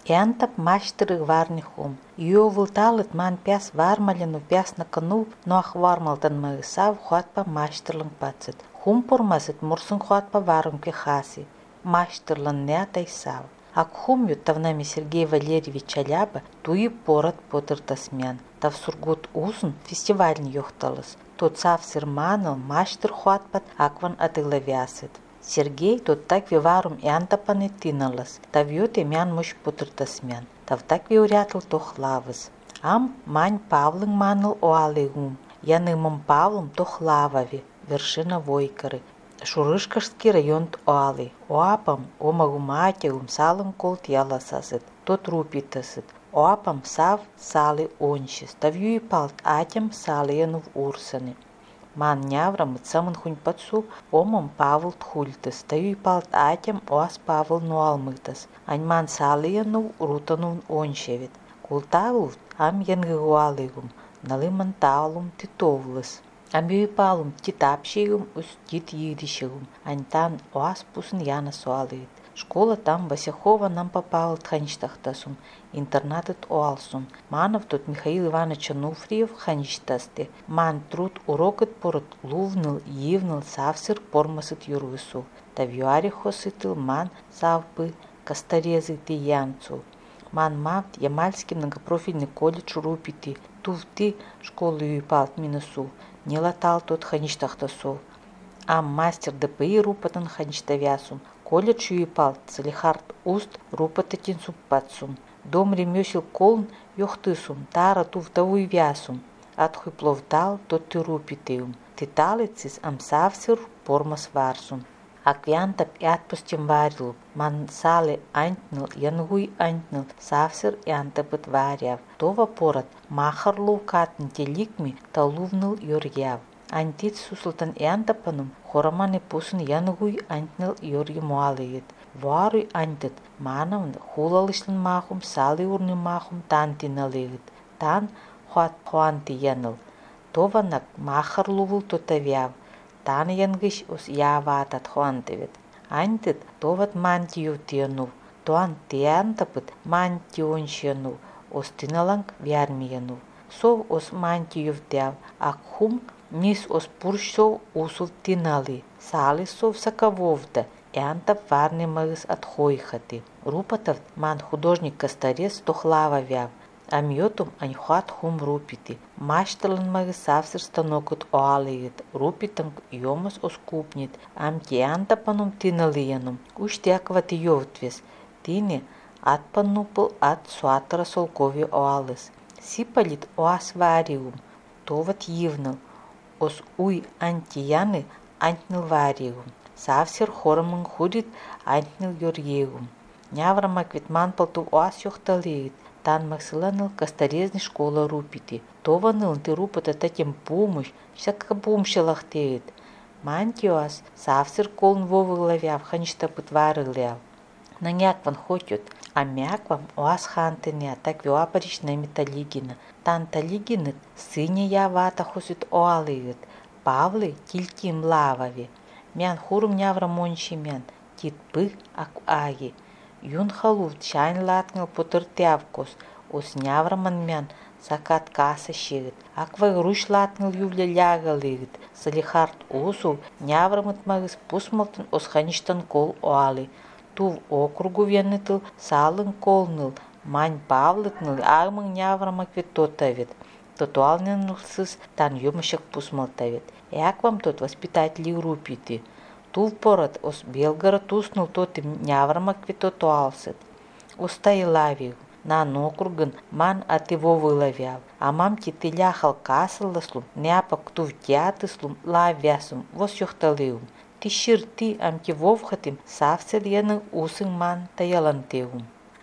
Янтап маштырыг варнихум. Ювулталыт ман пяс вармалену пяс накану, ноах вармалтан магысав хуатпа маштырлын пацит. Хум пурмасит мурсын хуатпа варумки хаси. Маштырлын нятай сав. Ак хум ютавнами Сергей Валерьевич Аляба туи порат потыртасмян. Тав сургут узын фестивальни йохталыс. Тот сав сирманыл маштыр хуатпат акван атылавясит. Сергей тот так виварум янтапаны тыналыс. Тав юте мян муш потыртасмян. Тав так виурятыл тохлавыс. Ам мань Павлын маныл оалыгум. Янымым Павлым тохлавави. Вершина Войкары. Шурышкашский район оалы. Оапам омагуматягум салым колт яласасыт. Тот рупитасыт. Оапам сав салы оншис. Тав юи палт атям салыянув урсаны. Ман няврам самын хунь пацу омам Павл тхультас. Тав юи палт атям оас Павл нуалмыктас. Ань ман салыянув рутанун оншевит. Култавут ам янгыгуалыгум. Налыман таалум титовлас. Амбюи палум титапшигум ус тит едишигум. Аньтан оас пусын яна суалыит. Школа там Васяхова нам попал тхаништахтасум. Интернатыт оалсум. Манов тут Михаил Иванович Ануфриев хаништасты. Ман труд урокыт порот лувныл, евныл савсыр пормасыт юрвысу. Тавюари хосытыл ман савпы кастарезыты янцу. Ман мавт Ямальский многопрофильный колледж рупити. Туфты школы юипалт минусу. Не латал тот хаништахтасу. Ам мастер ДПИ рупатан хаништавясум. Колледж юипалт Салихард уст рупататин суппатсум. Дом ремесел колн йохтысум. Тара туфтавуй вясум. Атхуй пловтал тот ты рупитеум. Титалицис ам савсир пормас варсум. Аквянтап и отпустим варил. Ман сали антнил, янгуй антнил, савсир янтапыт варяв. Това порат махарлу катн теликми талувнил юрьяв. Антит сусултан янтапанум хораманы пусын янгуй антнил юрья муалыет. Варуй антит манам хулалышлын махум сали урны махум тантиналыет. Тан хуанти яныл. Това нак махарлувул тотавяв. Тан янгыш ус яватат хуантевит. Антит товат мантию тиянув. Туан тиянтапыт мантион шиянув. Ос тиналанг вярмиянув. Сов ос мантиюв тяв. Ак хум нис ос пуршов усув тинали. Сали сов сакавовда. Янтап варни магыс отхойхаты. Рупатов ман художник Кастарес тохлава вяв. Амьотум аньхат хум рупити. Машталан магысавсыр станокут оалыгит. Рупитанг йомас оскупнит. Амки антапанум тиналиянум. Уштяквати йовтвес. Тини атпанупыл ат суатара солкови оалыс. Сипалит оас вариум. Товат евныл. Ос уй антияны антнил вариум. Савсир хорамын худит антнил йорьегум. Няврамак витман палту оас йохталыгит. Тан максиланыл кастарезни школа рупити. Тованыл ты рупата таким помощь, всяка помощалахтеет. Мантиоас савсир колн вовыглавяв, хаништапыт варыгляв. Нанякван хотют, а мяквам оас хантыня, так виуапарична металлигина. Тан талигинет сыня явата хосит оалыгет. Павлы тильким лавави. Мян хурум нявра мончи мян, тит пых ак аги. Юн халув чайн латныл потыртявкос, ос нявраман мян сакат каса шигит. Аквай руш латныл ювля лягалыгит. Салихард осу няврамат магыс пусмалтын ос хаништан кол оалы. Тув округу венытыл салын колныл. Мань Павлытныл агмын няврамак вет тотавит. Тотуалнынылсыз тан юмышак пусмалтавит. Яквам тот воспитатели рупити. Тув порат ос Белгород уснул тот няврамак вет тотуалсыт. Устай лавиг. Нан округын ман атыво вылавяв. Амам тителя халкасылыслум, няпак тув тятыслум лавясум, вос йохталыум. Тишир ти амки вовхатым савсел яның усын ман таялантеум.